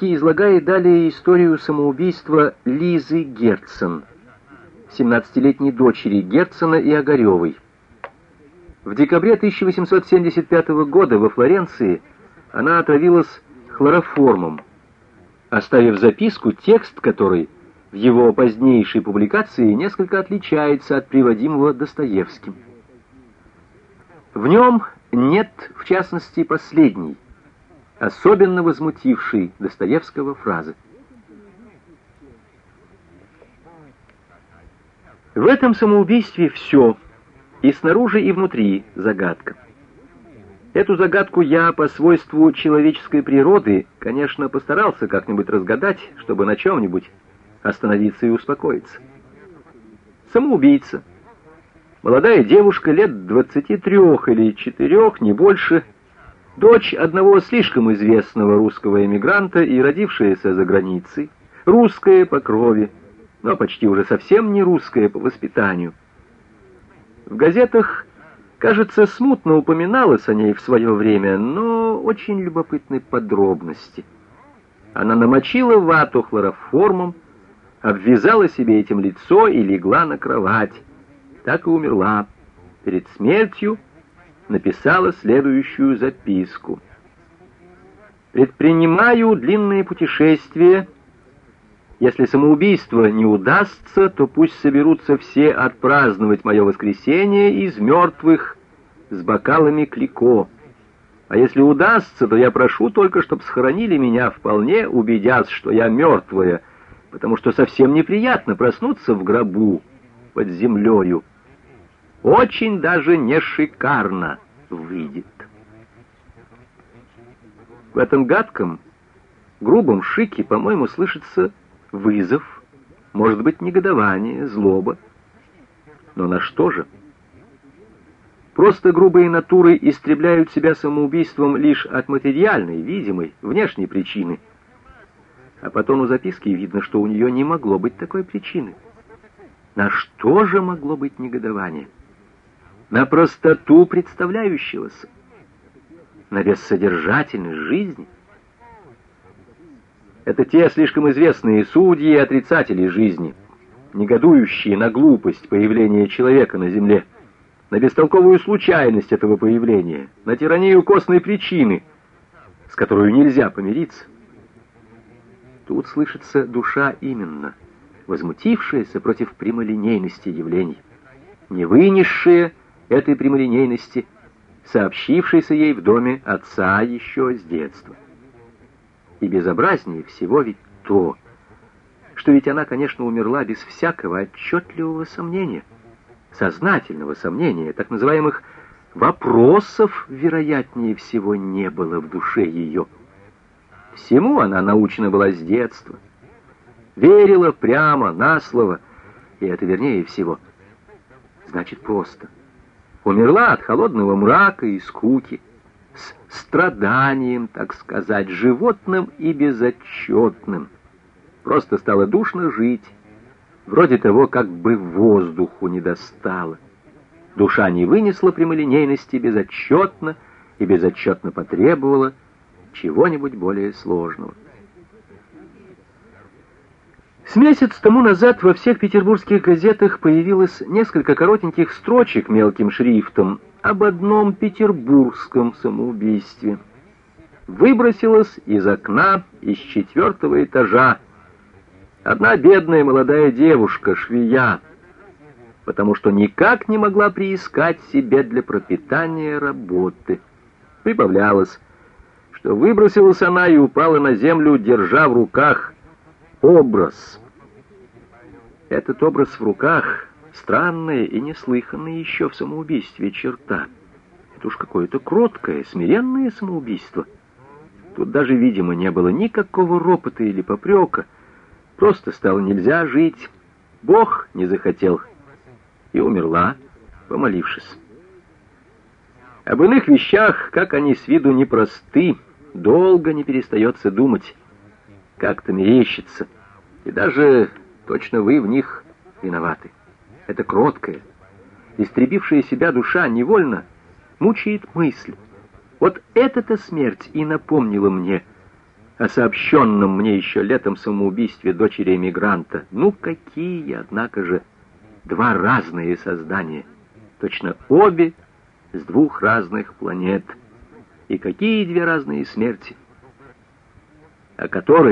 Достоевский излагает далее историю самоубийства Лизы Герцен, 17-летней дочери Герцена и Огаревой. В декабре 1875 года во Флоренции она отравилась хлороформом, оставив записку, текст которой в его позднейшей публикации несколько отличается от приводимого Достоевским. В нем нет, в частности, последней, особенно возмутившей Достоевского фразы. В этом самоубийстве все, и снаружи, и внутри, загадка. Эту загадку я по свойству человеческой природы, конечно, постарался как-нибудь разгадать, чтобы на чем-нибудь остановиться и успокоиться. Самоубийца. Молодая девушка лет 23 или 4, не больше, дочь одного слишком известного русского эмигранта и родившаяся за границей, русская по крови, но почти уже совсем не русская по воспитанию. В газетах, кажется, смутно упоминалось о ней в свое время, но очень любопытны подробности. Она намочила вату хлороформом, обвязала себе этим лицо и легла на кровать. Так и умерла. Перед смертью написала следующую записку. «Предпринимаю длинное путешествие. Если самоубийство не удастся, то пусть соберутся все отпраздновать мое воскресенье из мертвых с бокалами Клико. А если удастся, то я прошу только, чтобы схоронили меня вполне, убедясь, что я мертвая, потому что совсем неприятно проснуться в гробу под землею. Очень даже не шикарно выйдет». В этом гадком, грубом шике, по-моему, слышится вызов, может быть, негодование, злоба. Но на что же? Просто грубые натуры истребляют себя самоубийством лишь от материальной, видимой, внешней причины. А по тону записки видно, что у нее не могло быть такой причины. На что же могло быть негодование? На простоту представляющегося, на бессодержательность жизни. Это те слишком известные судьи и отрицатели жизни, негодующие на глупость появления человека на земле, на бестолковую случайность этого появления, на тиранию костной причины, с которой нельзя помириться. Тут слышится душа именно, возмутившаяся против прямолинейности явлений, не вынесшая этой прямолинейности, сообщившейся ей в доме отца еще с детства. И безобразнее всего ведь то, что ведь она, конечно, умерла без всякого отчетливого сомнения, сознательного сомнения, так называемых вопросов, вероятнее всего, не было в душе ее. Всему она научена была с детства, верила прямо на слово, и это вернее всего. Значит, просто умерла от холодного мрака и скуки, с страданием, так сказать, животным и безотчетным. Просто стало душно жить, вроде того, как бы воздуху не достало. Душа не вынесла прямолинейности безотчетно и безотчетно потребовала чего-нибудь более сложного. С месяц тому назад во всех петербургских газетах появилось несколько коротеньких строчек мелким шрифтом об одном петербургском самоубийстве. Выбросилась из окна из 4-го этажа одна бедная молодая девушка, швея, потому что никак не могла приискать себе для пропитания работы. Прибавлялось, что выбросилась она и упала на землю, держа в руках образ. Этот образ в руках — странная и неслыханная еще в самоубийстве черта. Это уж какое-то кроткое, смиренное самоубийство. Тут даже, видимо, не было никакого ропота или попрека. Просто стало нельзя жить. Бог не захотел. И умерла, помолившись. Об иных вещах, как они с виду непросты, долго не перестается думать. Как-то мерещится. И даже точно вы в них виноваты. Это кроткая, истребившая себя душа невольно мучает мысль. Вот эта-то смерть и напомнила мне, о сообщенном мне еще летом самоубийстве дочери эмигранта. Ну, какие, однако же, два разные создания, точно обе с двух разных планет. И какие две разные смерти, о которых